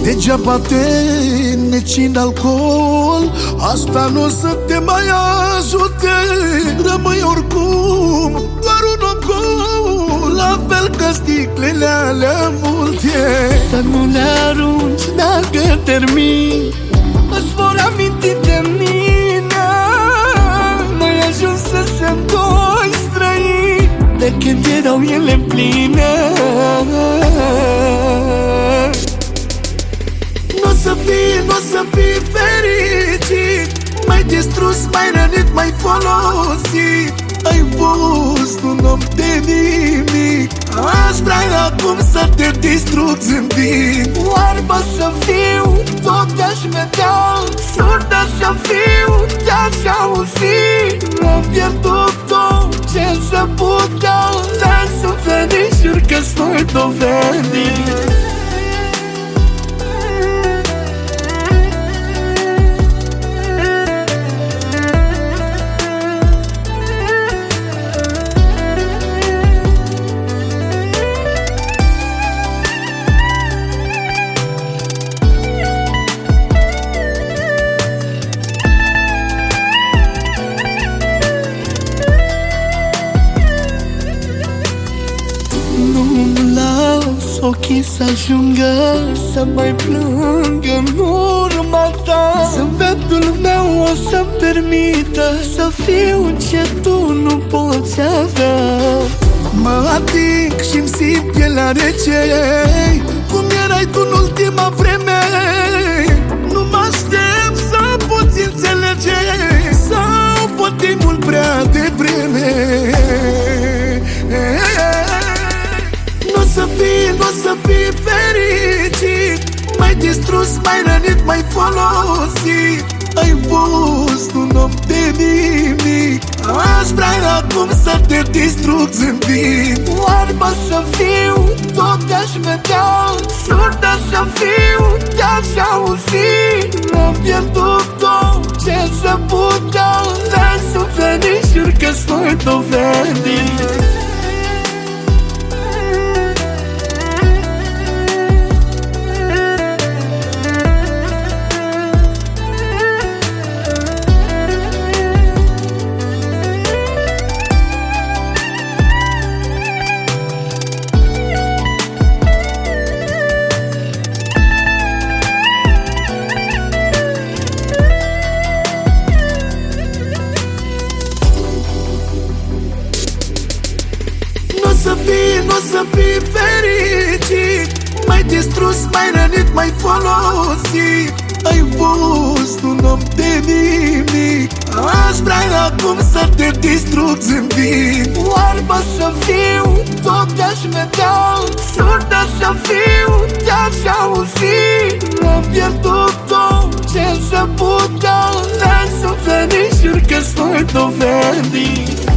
Degeaba te neci în alcool, asta nu o să te mai ajute. Rămâi oricum doar un om gol, la fel ca sticlele alea multe. Să nu le arunci dacă termin, își vor aminti de mine. N-ai ajuns să se doi străini de când erau ele pline. N-o să fii fericit, mai distrus, mai rănit, mai folosit. Ai fost un om de nimic, aș vrea acum să te distrug zâmbind. Oarbă să fiu, tot te-aș vedea, surdă să fiu, te-aș auzi. Am pierdut tot ce se putea, dar sunt fericit, jur că-ți voi dovedi. Ochii să ajungă să mai plângă în urma ta. Zâmbetul meu o să-mi permită să fiu ce tu nu poți avea. Mă ating și-mi simt pielea rece, cum erai tu în ultima vreme. Nu mă aștept să poți înțelege, sau poate e mult prea devreme. N-o să fii fericit, mai distrus, mai rănit, mai folosit. Ai fost un om de nimic, aș vrea acum să te distrug zâmbind. Oarbă să fiu, tot te-aș vedea, surdă să fiu, te-aș auzi. Am pierdut tot ce se putea, dar sunt fericit, jur că-ți voi dovedi. N-o să fii fericit, mai distrus, mai rănit, mai folosit. Ai fost un om de nimic, aș vrea acum să te distrug zâmbind. Oarbă să fiu, tot te-aș vedea, surdă să fiu, te-aș auzi. Am pierdut tot ce se putea, dar sunt fericit, jur că-ți voi dovedi.